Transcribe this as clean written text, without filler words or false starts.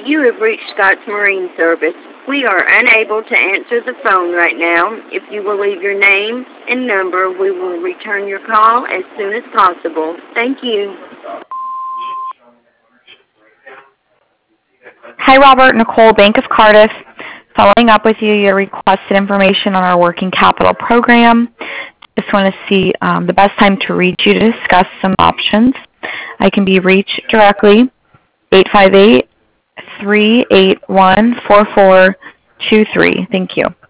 you have reached Scott's Marine Service. We are unable to answer the phone right now. If you will leave your name and number, we will return your call as soon as possible. Thank you. Hi, Robert. Nicole, Bank of Cardiff. Following up with you, you requested information on our working capital program. Just want to see the best time to reach you to discuss some options. I can be reached directly, 858-381-4423. Thank you.